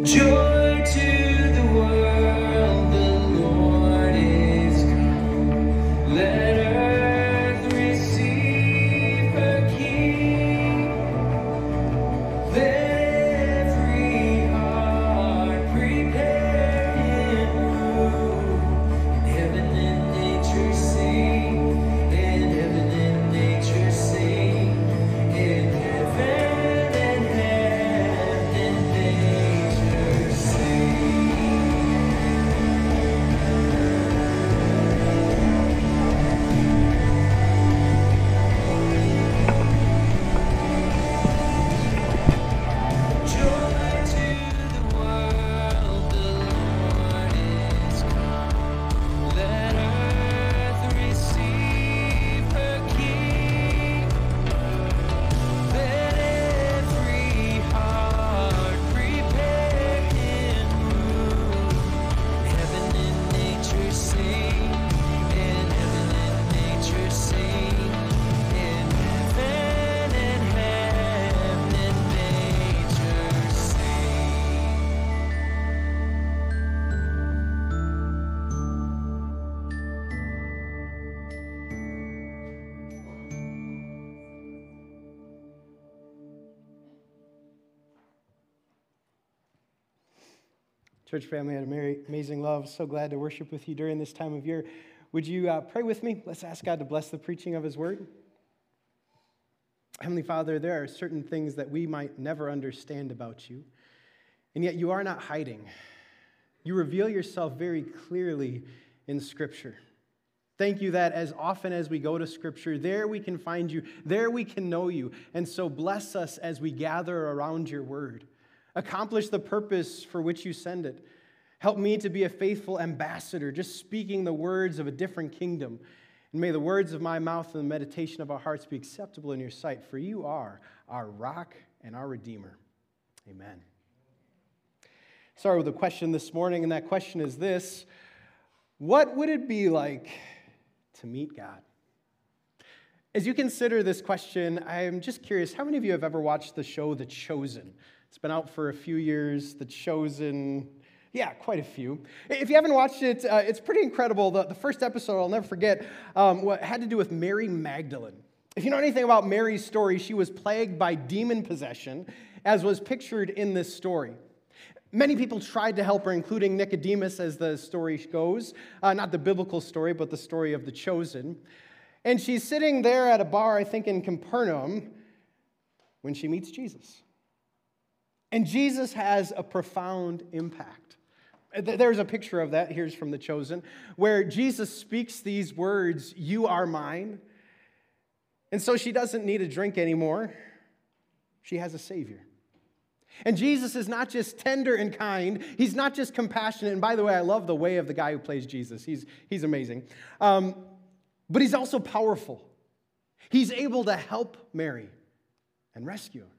Joy to the world, the Lord is come. Let earth receive her King. Let every heart prepare Him room. Heaven and nature sing, and heaven and nature sing, and heaven and nature sing. Joy to the world, the Lord is come. Let earth receive her King. Let every heart prepare Him room. Heaven and nature sing, and heaven and nature sing, and heaven and nature sing. Church family, I had amazing love. So glad to worship with you during this time of year. Would you pray with me? Let's ask God to bless the preaching of His word. Heavenly Father, there are certain things that we might never understand about you, and yet you are not hiding. You reveal yourself very clearly in Scripture. Thank you that as often as we go to Scripture, there we can find you, there we can know you, and so bless us as we gather around your word. Accomplish the purpose for which you send it. Help me to be a faithful ambassador, just speaking the words of a different kingdom. And may the words of my mouth and the meditation of our hearts be acceptable in your sight, for you are our rock and our Redeemer. Amen. Start with a question this morning, and that question is this: what would it be like to meet God? As you consider this question, I'm just curious, how many of you have ever watched the show The Chosen? It's been out for a few years, The Chosen. Yeah, quite a few. If you haven't watched it, it's pretty incredible. The first episode, I'll never forget, what had to do with Mary Magdalene. If you know anything about Mary's story, she was plagued by demon possession, as was pictured in this story. Many people tried to help her, including Nicodemus, as the story goes. Not the biblical story, but the story of The Chosen. And she's sitting there at a bar, I think in Capernaum, when she meets Jesus. And Jesus has a profound impact. There's a picture of that, here's from The Chosen, where Jesus speaks these words, "You are mine." And so she doesn't need a drink anymore. She has a Savior. And Jesus is not just tender and kind. He's not just compassionate. And by the way, I love the way of the guy who plays Jesus. He's amazing. But he's also powerful. He's able to help Mary and rescue her.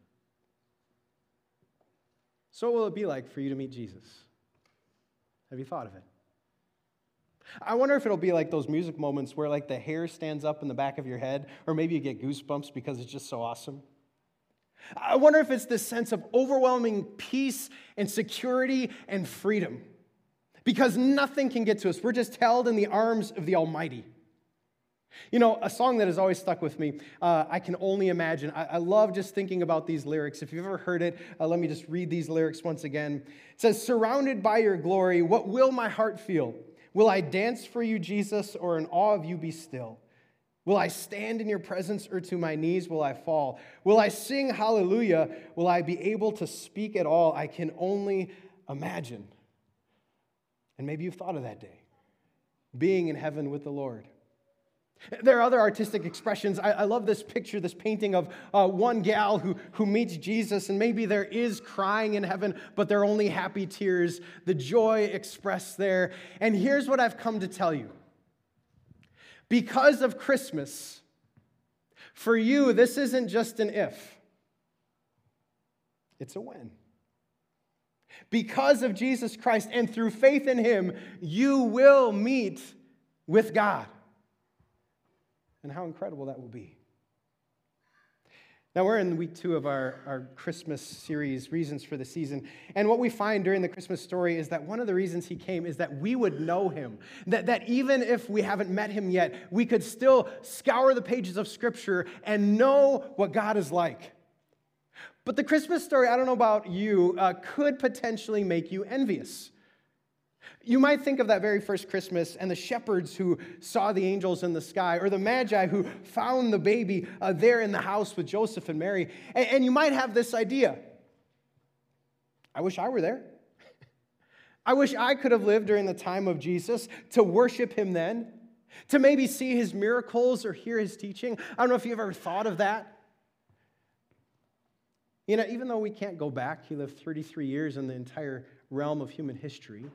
So what will it be like for you to meet Jesus? Have you thought of it? I wonder if it'll be like those music moments where like the hair stands up in the back of your head, or maybe you get goosebumps because it's just so awesome. I wonder if it's this sense of overwhelming peace and security and freedom, because nothing can get to us. We're just held in the arms of the Almighty. You know, a song that has always stuck with me, I Can Only Imagine. I love just thinking about these lyrics. If you've ever heard it, let me just read these lyrics once again. It says, "Surrounded by your glory, what will my heart feel? Will I dance for you, Jesus, or in awe of you be still? Will I stand in your presence, or to my knees will I fall? Will I sing hallelujah? Will I be able to speak at all? I can only imagine." And maybe you've thought of that day, being in heaven with the Lord. There are other artistic expressions. I love this picture, this painting of one gal who meets Jesus, and maybe there is crying in heaven, but they're only happy tears, the joy expressed there. And here's what I've come to tell you. Because of Christmas, for you, this isn't just an if. It's a when. Because of Jesus Christ and through faith in Him, you will meet with God. And how incredible that will be. Now, we're in week 2 of our Christmas series, Reasons for the Season. And what we find during the Christmas story is that one of the reasons he came is that we would know him. That even if we haven't met him yet, we could still scour the pages of Scripture and know what God is like. But the Christmas story, I don't know about you, could potentially make you envious. You might think of that very first Christmas and the shepherds who saw the angels in the sky, or the magi who found the baby there in the house with Joseph and Mary. And you might have this idea. I wish I were there. I wish I could have lived during the time of Jesus to worship him then, to maybe see his miracles or hear his teaching. I don't know if you've ever thought of that. You know, even though we can't go back, he lived 33 years in the entire realm of human history.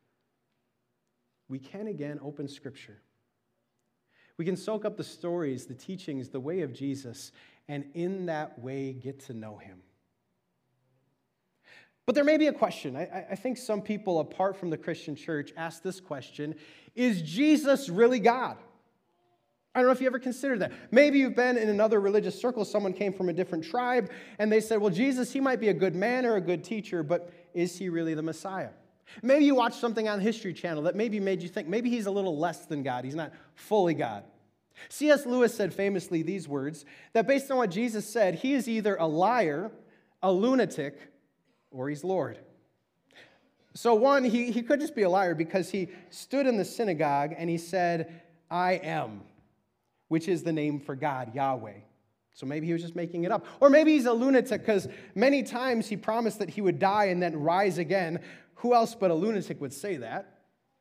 We can again open Scripture. We can soak up the stories, the teachings, the way of Jesus, and in that way get to know him. But there may be a question. I think some people, apart from the Christian church, ask this question: is Jesus really God? I don't know if you ever considered that. Maybe you've been in another religious circle, someone came from a different tribe, and they said, well, Jesus, he might be a good man or a good teacher, but is he really the Messiah? Maybe you watched something on History Channel that maybe made you think maybe he's a little less than God. He's not fully God. C.S. Lewis said famously these words, that based on what Jesus said, he is either a liar, a lunatic, or he's Lord. So one, he could just be a liar because he stood in the synagogue and he said, I am, which is the name for God, Yahweh. So maybe he was just making it up. Or maybe he's a lunatic because many times he promised that he would die and then rise again. Who else but a lunatic would say that?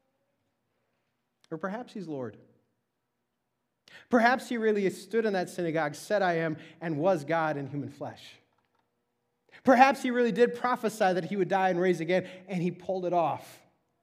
Or perhaps he's Lord. Perhaps he really stood in that synagogue, said I am, and was God in human flesh. Perhaps he really did prophesy that he would die and rise again, and he pulled it off.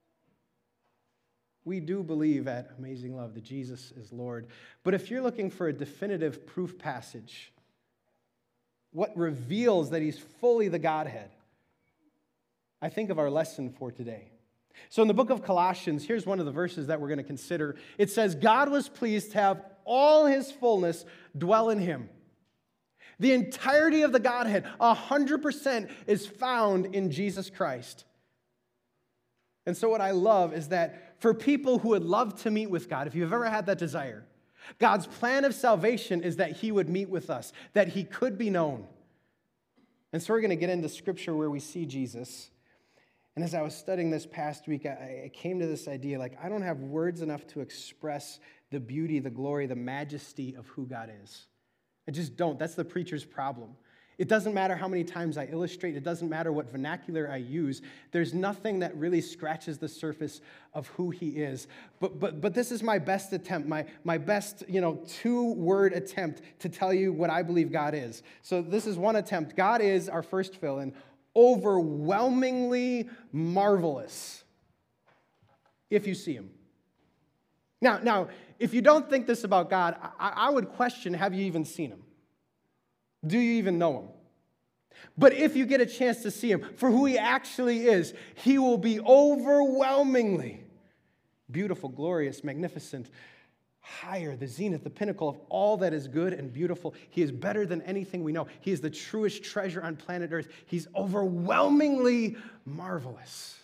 We do believe at Amazing Love that Jesus is Lord. But if you're looking for a definitive proof passage, what reveals that he's fully the Godhead, I think of our lesson for today. So in the book of Colossians, here's one of the verses that we're going to consider. It says, God was pleased to have all his fullness dwell in him. The entirety of the Godhead, 100%, is found in Jesus Christ. And so what I love is that for people who would love to meet with God, if you've ever had that desire, God's plan of salvation is that he would meet with us, that he could be known. And so we're going to get into Scripture where we see Jesus. And as I was studying this past week, I came to this idea, like, I don't have words enough to express the beauty, the glory, the majesty of who God is. I just don't. That's the preacher's problem. It doesn't matter how many times I illustrate. It doesn't matter what vernacular I use. There's nothing that really scratches the surface of who he is. But this is my best attempt, my best, 2-word attempt to tell you what I believe God is. So this is one attempt. God is, our first fill-in, overwhelmingly marvelous if you see him. Now, if you don't think this about God, I would question, have you even seen him? Do you even know him? But if you get a chance to see him for who he actually is, he will be overwhelmingly beautiful, glorious, magnificent, higher, the zenith, the pinnacle of all that is good and beautiful. He is better than anything we know. He is the truest treasure on planet Earth. He's overwhelmingly marvelous.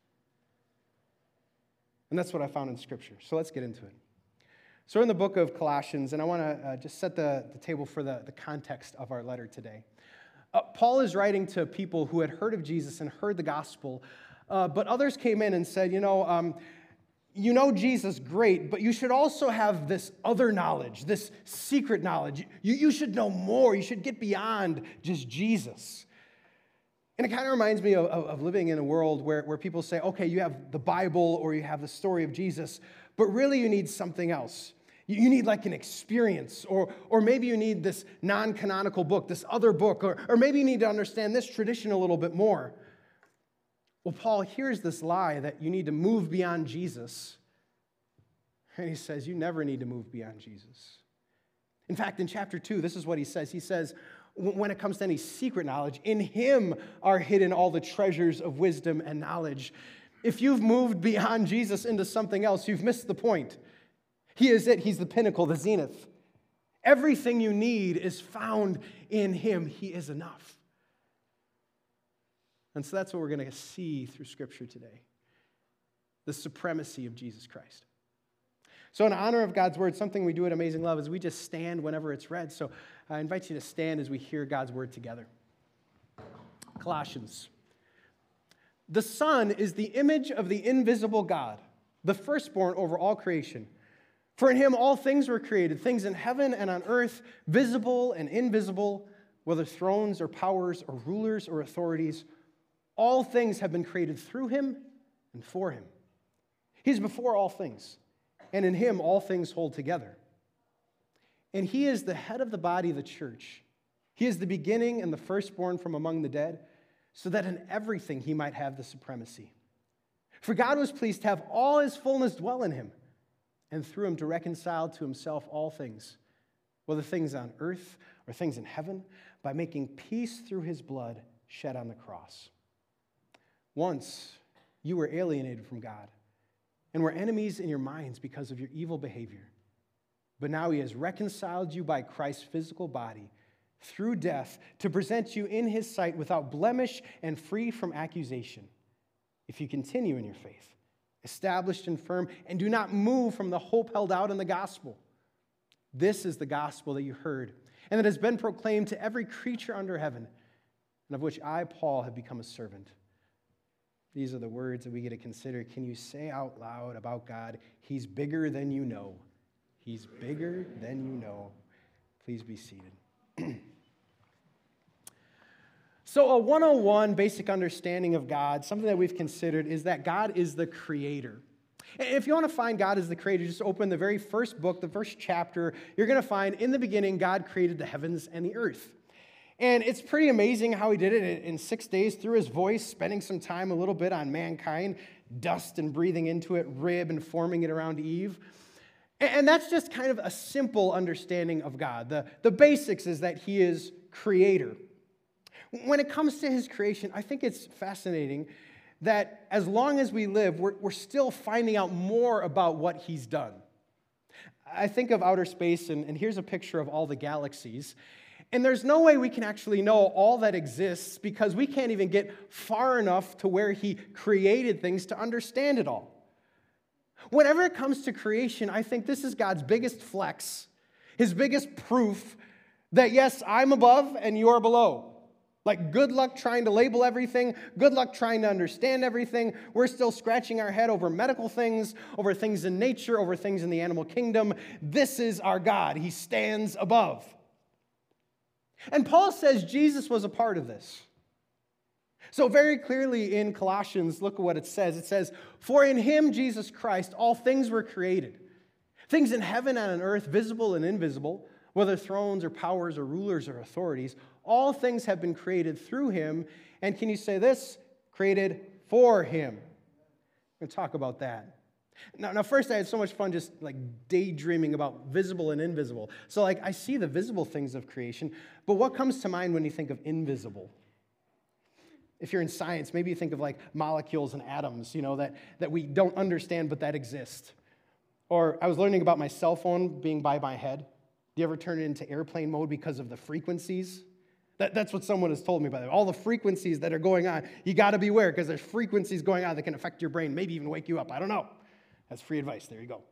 And that's what I found in Scripture. So let's get into it. So we're in the book of Colossians, and I want to just set the table for the context of our letter today. Paul is writing to people who had heard of Jesus and heard the gospel, but others came in and said, you know Jesus great, but you should also have this other knowledge, this secret knowledge. You should know more. You should get beyond just Jesus. And it kind of reminds me of living in a world where people say, okay, you have the Bible or you have the story of Jesus, but really you need something else. You need like an experience, or maybe you need this non-canonical book, this other book, or maybe you need to understand this tradition a little bit more. Well, Paul hears this lie that you need to move beyond Jesus, and he says, you never need to move beyond Jesus. In fact, in chapter 2, this is what he says. He says, when it comes to any secret knowledge, in him are hidden all the treasures of wisdom and knowledge. If you've moved beyond Jesus into something else, you've missed the point. He is it. He's the pinnacle, the zenith. Everything you need is found in him. He is enough. And so that's what we're going to see through Scripture today. The supremacy of Jesus Christ. So in honor of God's word, something we do at Amazing Love is we just stand whenever it's read. So I invite you to stand as we hear God's word together. Colossians. The Son is the image of the invisible God, the firstborn over all creation. For in him all things were created, things in heaven and on earth, visible and invisible, whether thrones or powers or rulers or authorities. All things have been created through him and for him. He's before all things, and in him all things hold together. And he is the head of the body, the church. He is the beginning and the firstborn from among the dead, so that in everything he might have the supremacy. For God was pleased to have all his fullness dwell in him, and through him to reconcile to himself all things, whether things on earth or things in heaven, by making peace through his blood shed on the cross. Once you were alienated from God and were enemies in your minds because of your evil behavior. But now he has reconciled you by Christ's physical body through death to present you in his sight without blemish and free from accusation. If you continue in your faith, established and firm, and do not move from the hope held out in the gospel. This is the gospel that you heard, and that has been proclaimed to every creature under heaven, and of which I, Paul, have become a servant. These are the words that we get to consider. Can you say out loud about God, he's bigger than you know? He's bigger than you know. Please be seated. So a 101 basic understanding of God, something that we've considered, is that God is the creator. And if you want to find God as the creator, just open the very first book, the first chapter. You're going to find, in the beginning, God created the heavens and the earth. And it's pretty amazing how he did it in 6 days through his voice, spending some time a little bit on mankind, dust and breathing into it, rib and forming it around Eve. And that's just kind of a simple understanding of God. The basics is that he is creator. When it comes to his creation, I think it's fascinating that as long as we live, we're still finding out more about what he's done. I think of outer space, and here's a picture of all the galaxies. And there's no way we can actually know all that exists because we can't even get far enough to where he created things to understand it all. Whenever it comes to creation, I think this is God's biggest flex, his biggest proof that, yes, I'm above and you're below. Like, good luck trying to label everything. Good luck trying to understand everything. We're still scratching our head over medical things, over things in nature, over things in the animal kingdom. This is our God. He stands above. And Paul says Jesus was a part of this. So very clearly in Colossians, look at what it says. It says, for in him, Jesus Christ, all things were created. Things in heaven and on earth, visible and invisible, whether thrones or powers or rulers or authorities, all things have been created through him. And can you say this? Created for him. We're going to talk about that. Now, first I had so much fun just like daydreaming about visible and invisible. So like I see the visible things of creation, but what comes to mind when you think of invisible? If you're in science, maybe you think of like molecules and atoms, that we don't understand but that exist. Or I was learning about my cell phone being by my head. Do you ever turn it into airplane mode because of the frequencies? That's what someone has told me, by the way. All the frequencies that are going on, you got to beware because there's frequencies going on that can affect your brain, maybe even wake you up. I don't know. That's free advice. There you go.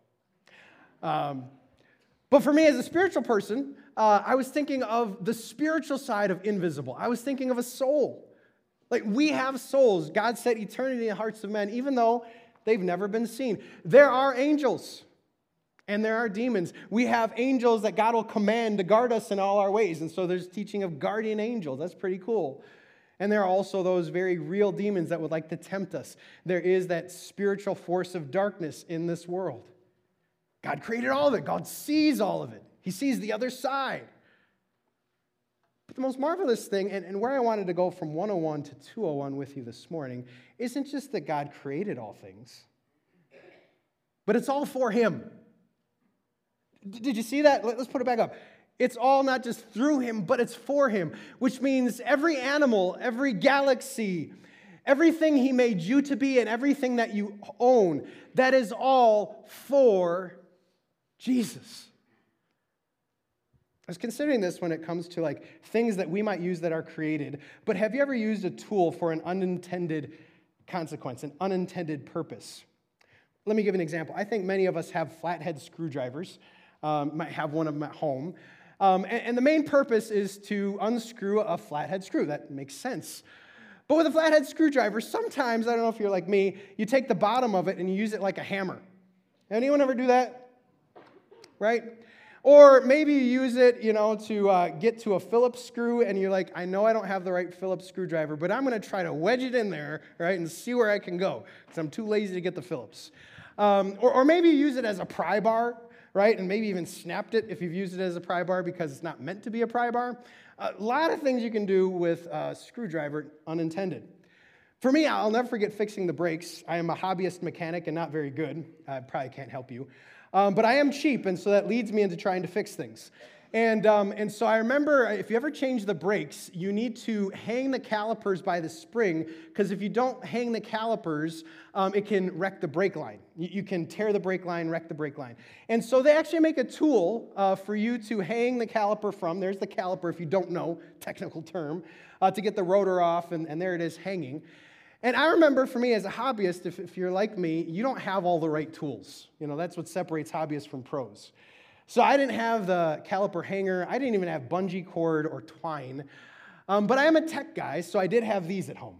But for me as a spiritual person, I was thinking of the spiritual side of invisible. I was thinking of a soul. Like we have souls. God set eternity in the hearts of men, even though they've never been seen. There are angels and there are demons. We have angels that God will command to guard us in all our ways. And so there's teaching of guardian angels. That's pretty cool. And there are also those very real demons that would like to tempt us. There is that spiritual force of darkness in this world. God created all of it. God sees all of it. He sees the other side. But the most marvelous thing, and where I wanted to go from 101 to 201 with you this morning, isn't just that God created all things, but it's all for him. Did you see that? Let's put it back up. It's all not just through him, but it's for him, which means every animal, every galaxy, everything he made you to be and everything that you own, that is all for Jesus. I was considering this when it comes to like things that we might use that are created, but have you ever used a tool for an unintended consequence, an unintended purpose? Let me give an example. I think many of us have flathead screwdrivers, might have one of them at home, and the main purpose is to unscrew a flathead screw. That makes sense. But with a flathead screwdriver, sometimes, I don't know if you're like me, you take the bottom of it and you use it like a hammer. Anyone ever do that? Right? Or maybe you use it, to get to a Phillips screw, and you're like, I know I don't have the right Phillips screwdriver, but I'm going to try to wedge it in there, right, and see where I can go, because I'm too lazy to get the Phillips. Or maybe you use it as a pry bar, right, and maybe even snapped it if you've used it as a pry bar because it's not meant to be a pry bar. A lot of things you can do with a screwdriver unintended. For me, I'll never forget fixing the brakes. I am a hobbyist mechanic and not very good. I probably can't help you. But I am cheap, and so that leads me into trying to fix things. And so I remember, if you ever change the brakes, you need to hang the calipers by the spring, because if you don't hang the calipers, it can wreck the brake line. You can tear the brake line, wreck the brake line. And so they actually make a tool for you to hang the caliper from. There's the caliper, if you don't know, technical term, to get the rotor off, and there it is hanging. And I remember for me as a hobbyist, if you're like me, you don't have all the right tools. That's what separates hobbyists from pros. So I didn't have the caliper hanger. I didn't even have bungee cord or twine. But I am a tech guy, so I did have these at home.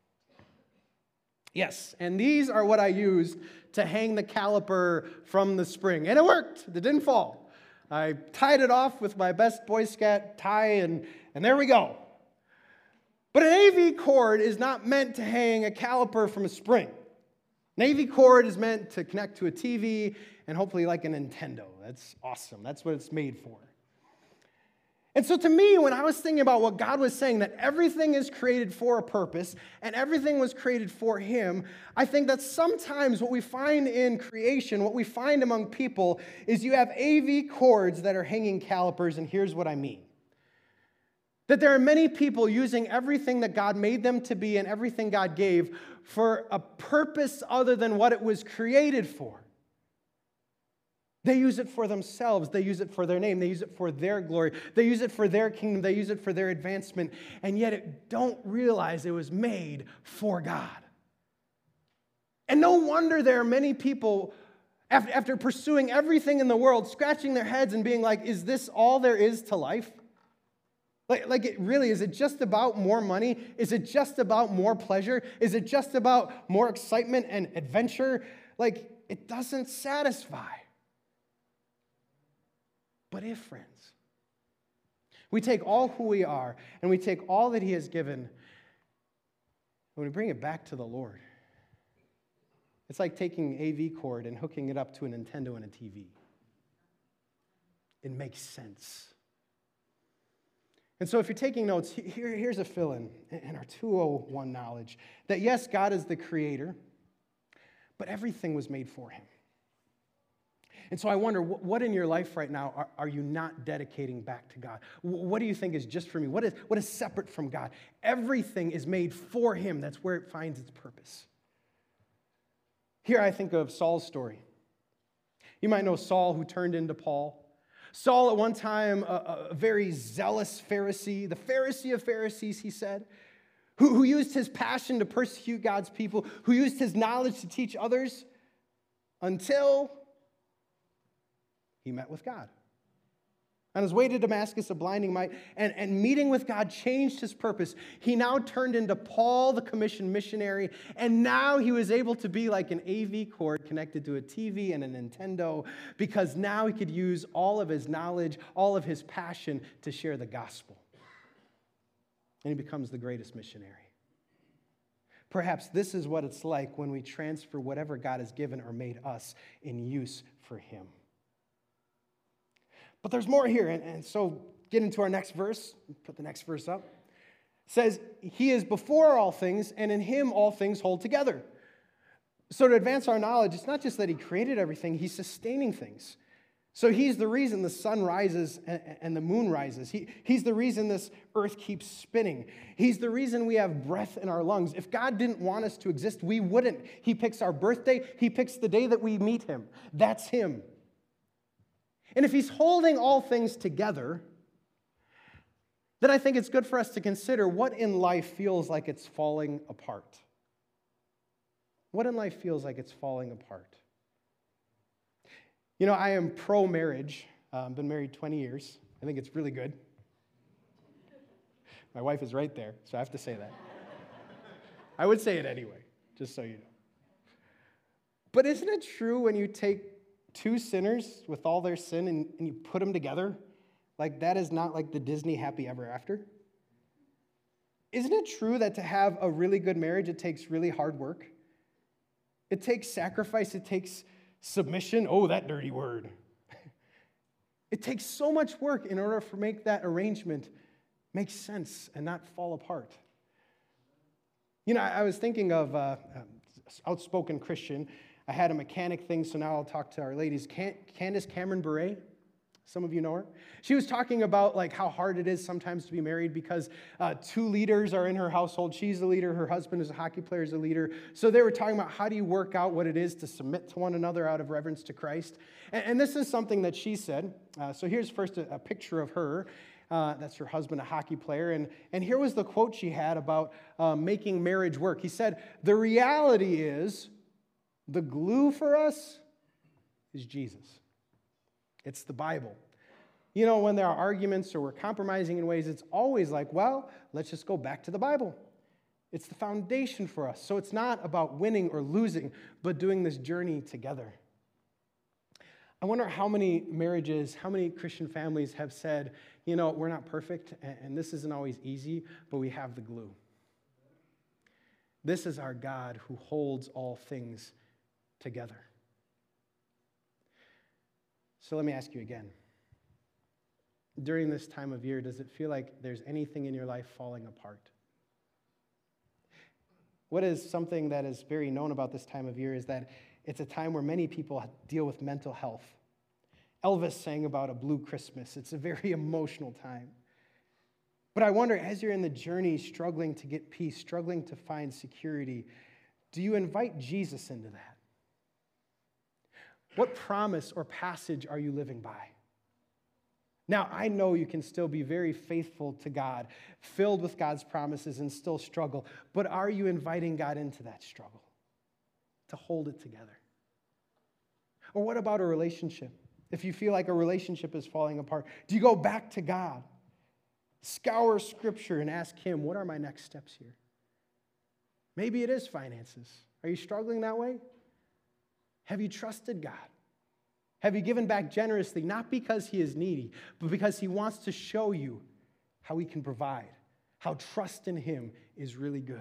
Yes, and these are what I used to hang the caliper from the spring. And it worked. It didn't fall. I tied it off with my best Boy Scout tie, and there we go. But an AV cord is not meant to hang a caliper from a spring. An AV cord is meant to connect to a TV and hopefully like a Nintendo. That's awesome. That's what it's made for. And so to me, when I was thinking about what God was saying, that everything is created for a purpose and everything was created for Him, I think that sometimes what we find in creation, what we find among people, is you have AV cords that are hanging calipers, and here's what I mean. That there are many people using everything that God made them to be and everything God gave for a purpose other than what it was created for. They use it for themselves. They use it for their name. They use it for their glory. They use it for their kingdom. They use it for their advancement. And yet it don't realize it was made for God. And no wonder there are many people, after pursuing everything in the world, scratching their heads and being like, is this all there is to life? Like it really, is it just about more money? Is it just about more pleasure? Is it just about more excitement and adventure? Like, it doesn't satisfy. But if, friends, we take all who we are and we take all that He has given and we bring it back to the Lord, it's like taking AV cord and hooking it up to a Nintendo and a TV. It makes sense. And so if you're taking notes, here's a fill-in in our 201 knowledge that yes, God is the creator, but everything was made for Him. And so I wonder, what in your life right now are you not dedicating back to God? What do you think is just for me? What is separate from God? Everything is made for Him. That's where it finds its purpose. Here I think of Saul's story. You might know Saul, who turned into Paul. Saul, at one time, a very zealous Pharisee, the Pharisee of Pharisees, he said, who used his passion to persecute God's people, who used his knowledge to teach others, until he met with God. On his way to Damascus, a blinding light, and meeting with God changed his purpose. He now turned into Paul, the commissioned missionary, and now he was able to be like an AV cord connected to a TV and a Nintendo, because now he could use all of his knowledge, all of his passion to share the gospel. And he becomes the greatest missionary. Perhaps this is what it's like when we transfer whatever God has given or made us in use for Him. But there's more here, and so get into our next verse. Put the next verse up. It says, He is before all things, and in Him all things hold together. So to advance our knowledge, it's not just that He created everything, He's sustaining things. So He's the reason the sun rises and the moon rises. He's the reason this earth keeps spinning. He's the reason we have breath in our lungs. If God didn't want us to exist, we wouldn't. He picks our birthday. He picks the day that we meet Him. That's Him. And if He's holding all things together, then I think it's good for us to consider what in life feels like it's falling apart. What in life feels like it's falling apart? You know, I am pro-marriage. Been married 20 years. I think it's really good. My wife is right there, so I have to say that. I would say it anyway, just so you know. But isn't it true when you take two sinners with all their sin and you put them together, like that is not like the Disney happy ever after? Isn't it true that to have a really good marriage, it takes really hard work? It takes sacrifice, it takes submission. Oh, that dirty word. It takes so much work in order to make that arrangement make sense and not fall apart. You know, I was thinking of outspoken Christian. I had a mechanic thing, so now I'll talk to our ladies. Candace Cameron Bure, some of you know her. She was talking about like how hard it is sometimes to be married because two leaders are in her household. She's the leader. Her husband is a hockey player, is a leader. So they were talking about how do you work out what it is to submit to one another out of reverence to Christ. And this is something that she said. So here's first a picture of her. That's her husband, a hockey player. And here was the quote she had about making marriage work. He said, "The reality is the glue for us is Jesus. It's the Bible. You know, when there are arguments or we're compromising in ways, it's always like, well, let's just go back to the Bible. It's the foundation for us. So it's not about winning or losing, but doing this journey together." I wonder how many marriages, how many Christian families have said, you know, we're not perfect, and this isn't always easy, but we have the glue. This is our God who holds all things together. So let me ask you again. During this time of year, does it feel like there's anything in your life falling apart? What is something that is very known about this time of year is that it's a time where many people deal with mental health. Elvis sang about a blue Christmas. It's a very emotional time. But I wonder, as you're in the journey, struggling to get peace, struggling to find security, do you invite Jesus into that? What promise or passage are you living by? Now, I know you can still be very faithful to God, filled with God's promises and still struggle, but are you inviting God into that struggle to hold it together? Or what about a relationship? If you feel like a relationship is falling apart, do you go back to God, scour Scripture and ask Him, what are my next steps here? Maybe it is finances. Are you struggling that way? Have you trusted God? Have you given back generously, not because He is needy, but because He wants to show you how He can provide, how trust in Him is really good?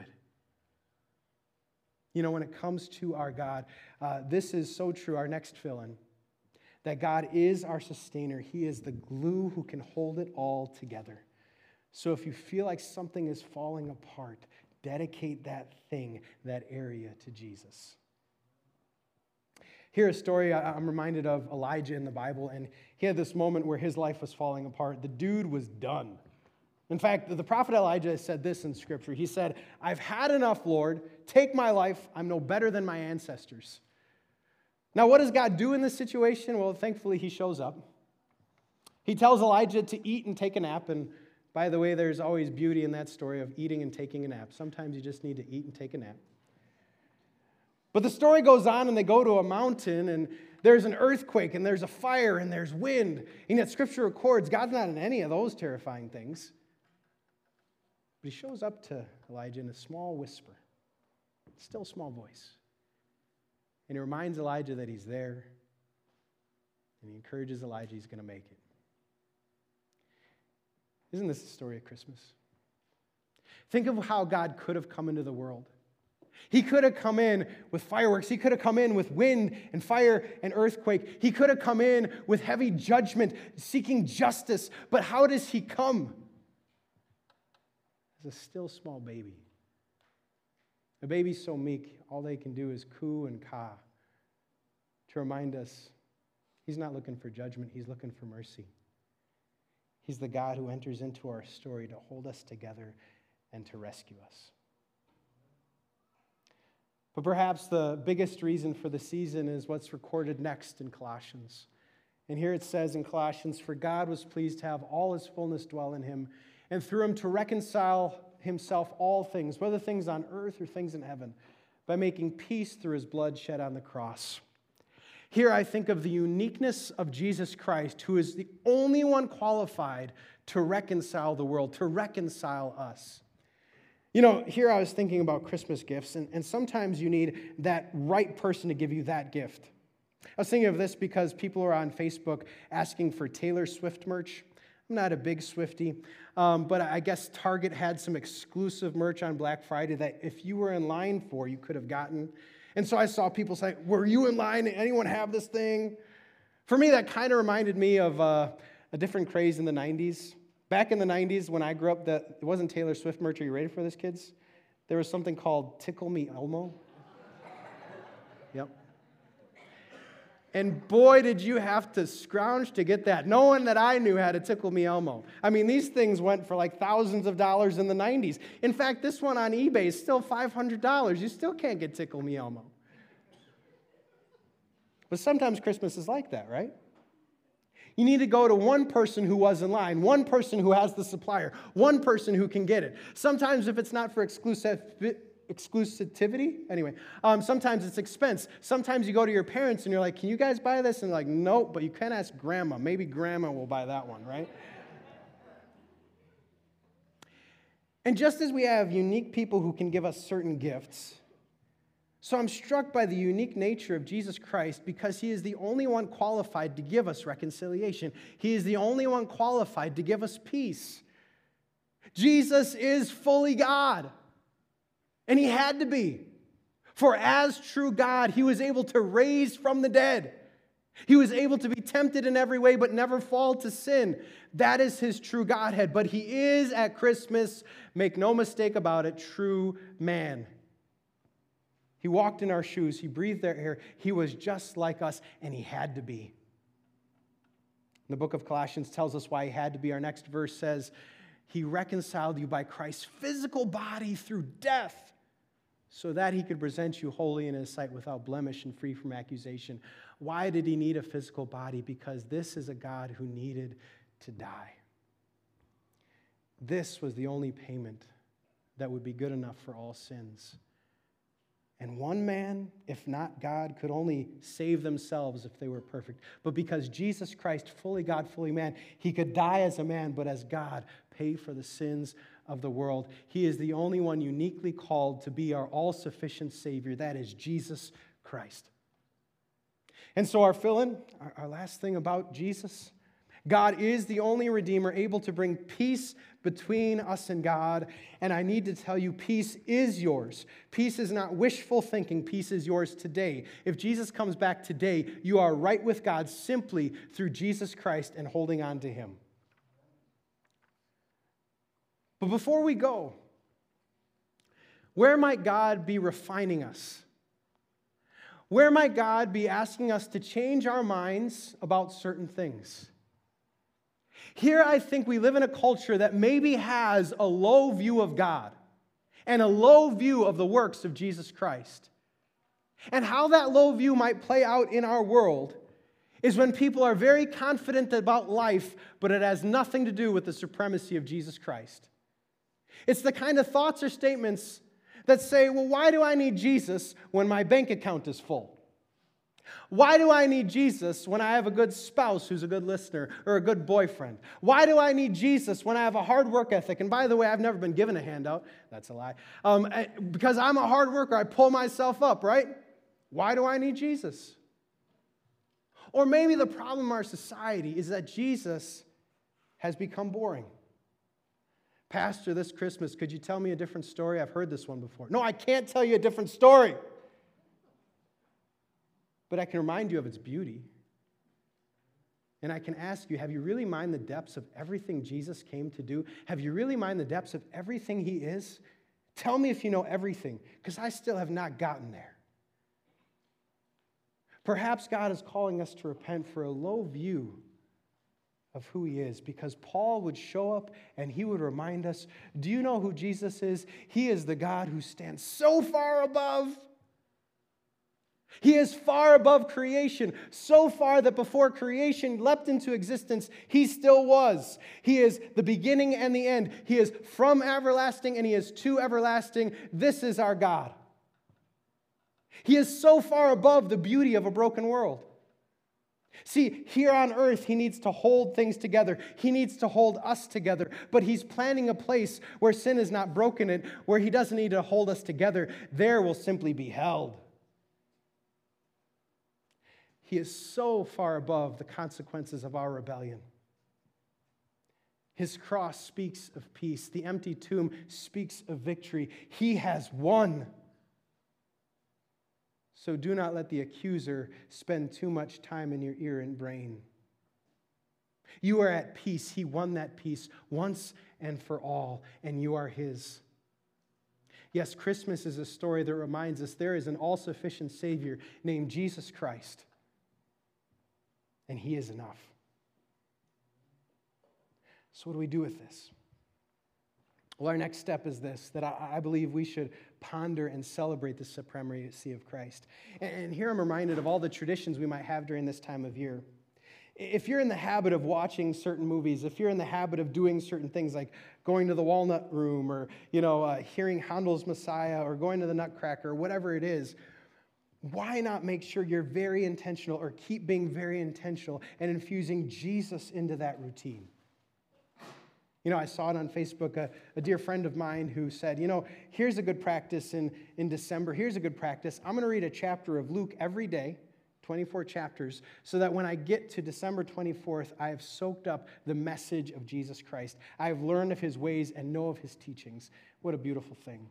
You know, when it comes to our God, this is so true, our next fill-in, that God is our sustainer. He is the glue who can hold it all together. So if you feel like something is falling apart, dedicate that thing, that area to Jesus. Here, a story I'm reminded of Elijah in the Bible, and he had this moment where his life was falling apart. The dude was done. In fact, the prophet Elijah said this in Scripture. He said, "I've had enough, Lord. Take my life. I'm no better than my ancestors." Now, what does God do in this situation? Well, thankfully, He shows up. He tells Elijah to eat and take a nap, and by the way, there's always beauty in that story of eating and taking a nap. Sometimes you just need to eat and take a nap. But the story goes on, and they go to a mountain, and there's an earthquake, and there's a fire, and there's wind. And yet Scripture records God's not in any of those terrifying things. But He shows up to Elijah in a small whisper, still small voice. And He reminds Elijah that He's there, and He encourages Elijah He's going to make it. Isn't this the story of Christmas? Think of how God could have come into the world. He could have come in with fireworks. He could have come in with wind and fire and earthquake. He could have come in with heavy judgment, seeking justice. But how does He come? As a still small baby. A baby so meek, all they can do is coo and caw to remind us He's not looking for judgment. He's looking for mercy. He's the God who enters into our story to hold us together and to rescue us. But perhaps the biggest reason for the season is what's recorded next in Colossians. And here it says in Colossians, "For God was pleased to have all His fullness dwell in Him, and through him to reconcile himself all things, whether things on earth or things in heaven, by making peace through his blood shed on the cross. Here I think of the uniqueness of Jesus Christ, who is the only one qualified to reconcile the world, to reconcile us. You know, here I was thinking about Christmas gifts, and sometimes you need that right person to give you that gift. I was thinking of this because people are on Facebook asking for Taylor Swift merch. I'm not a big Swiftie, but I guess Target had some exclusive merch on Black Friday that if you were in line for, you could have gotten. And so I saw people say, were you in line? Anyone have this thing? For me, that kind of reminded me of a different craze in the 90s. Back in the 90s, when I grew up, it wasn't Taylor Swift merch. Are you ready for this, kids? There was something called Tickle Me Elmo. Yep. And boy, did you have to scrounge to get that. No one that I knew had a Tickle Me Elmo. I mean, these things went for like thousands of dollars in the 90s. In fact, this one on eBay is still $500. You still can't get Tickle Me Elmo. But sometimes Christmas is like that, right? You need to go to one person who was in line, one person who has the supplier, one person who can get it. Sometimes if it's not for exclusivity, sometimes it's expense. Sometimes you go to your parents and you're like, can you guys buy this? And they're like, nope, but you can ask grandma. Maybe grandma will buy that one, right? And just as we have unique people who can give us certain gifts, so I'm struck by the unique nature of Jesus Christ because he is the only one qualified to give us reconciliation. He is the only one qualified to give us peace. Jesus is fully God, and he had to be. For as true God, he was able to raise from the dead. He was able to be tempted in every way but never fall to sin. That is his true Godhead. But he is at Christmas, make no mistake about it, true man. He walked in our shoes. He breathed our air. He was just like us, and he had to be. The book of Colossians tells us why he had to be. Our next verse says, he reconciled you by Christ's physical body through death so that he could present you holy in his sight without blemish and free from accusation. Why did he need a physical body? Because this is a God who needed to die. This was the only payment that would be good enough for all sins. And one man, if not God, could only save themselves if they were perfect. But because Jesus Christ, fully God, fully man, he could die as a man, but as God, pay for the sins of the world. He is the only one uniquely called to be our all-sufficient Savior. That is Jesus Christ. And so our fill-in, our last thing about Jesus, God is the only Redeemer able to bring peace between us and God. And I need to tell you, peace is yours. Peace is not wishful thinking. Peace is yours today. If Jesus comes back today, you are right with God simply through Jesus Christ and holding on to him. But before we go, where might God be refining us? Where might God be asking us to change our minds about certain things? Here I think we live in a culture that maybe has a low view of God and a low view of the works of Jesus Christ. And how that low view might play out in our world is when people are very confident about life, but it has nothing to do with the supremacy of Jesus Christ. It's the kind of thoughts or statements that say, well, why do I need Jesus when my bank account is full? Why do I need Jesus when I have a good spouse who's a good listener or a good boyfriend? Why do I need Jesus when I have a hard work ethic? And by the way, I've never been given a handout. That's a lie. Because I'm a hard worker, I pull myself up, right? Why do I need Jesus? Or maybe the problem in our society is that Jesus has become boring. Pastor, this Christmas, could you tell me a different story? I've heard this one before. No, I can't tell you a different story. But I can remind you of its beauty. And I can ask you, have you really mined the depths of everything Jesus came to do? Have you really mined the depths of everything he is? Tell me if you know everything, because I still have not gotten there. Perhaps God is calling us to repent for a low view of who he is, because Paul would show up and he would remind us, do you know who Jesus is? He is the God who stands so far above. He is far above creation, so far that before creation leapt into existence, he still was. He is the beginning and the end. He is from everlasting and he is to everlasting. This is our God. He is so far above the beauty of a broken world. See, here on earth, he needs to hold things together. He needs to hold us together. But he's planning a place where sin is not broken and where he doesn't need to hold us together. There we'll simply be held. He is so far above the consequences of our rebellion. His cross speaks of peace. The empty tomb speaks of victory. He has won. So do not let the accuser spend too much time in your ear and brain. You are at peace. He won that peace once and for all, and you are his. Yes, Christmas is a story that reminds us there is an all-sufficient Savior named Jesus Christ. And he is enough. So what do we do with this? Well, our next step is this, that I believe we should ponder and celebrate the supremacy of Christ. And here I'm reminded of all the traditions we might have during this time of year. If you're in the habit of watching certain movies, if you're in the habit of doing certain things like going to the Walnut Room or, hearing Handel's Messiah or going to the Nutcracker, whatever it is, why not make sure you're very intentional or keep being very intentional and infusing Jesus into that routine? I saw it on Facebook, a dear friend of mine who said, here's a good practice in December. Here's a good practice. I'm going to read a chapter of Luke every day, 24 chapters, so that when I get to December 24th, I have soaked up the message of Jesus Christ. I have learned of his ways and know of his teachings. What a beautiful thing.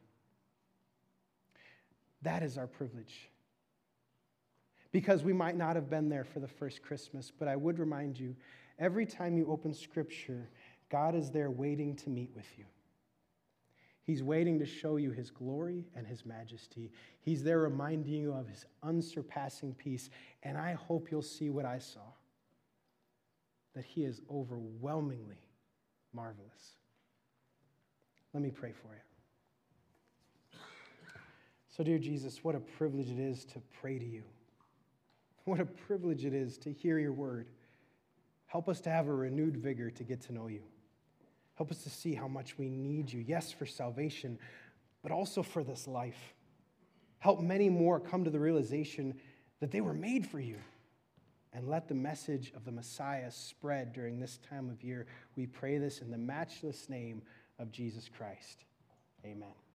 That is our privilege. Because we might not have been there for the first Christmas, but I would remind you, every time you open Scripture, God is there waiting to meet with you. He's waiting to show you his glory and his majesty. He's there reminding you of his unsurpassing peace. And I hope you'll see what I saw, that he is overwhelmingly marvelous. Let me pray for you. So, dear Jesus, what a privilege it is to pray to you. What a privilege it is to hear your word. Help us to have a renewed vigor to get to know you. Help us to see how much we need you, yes, for salvation, but also for this life. Help many more come to the realization that they were made for you. And let the message of the Messiah spread during this time of year. We pray this in the matchless name of Jesus Christ. Amen.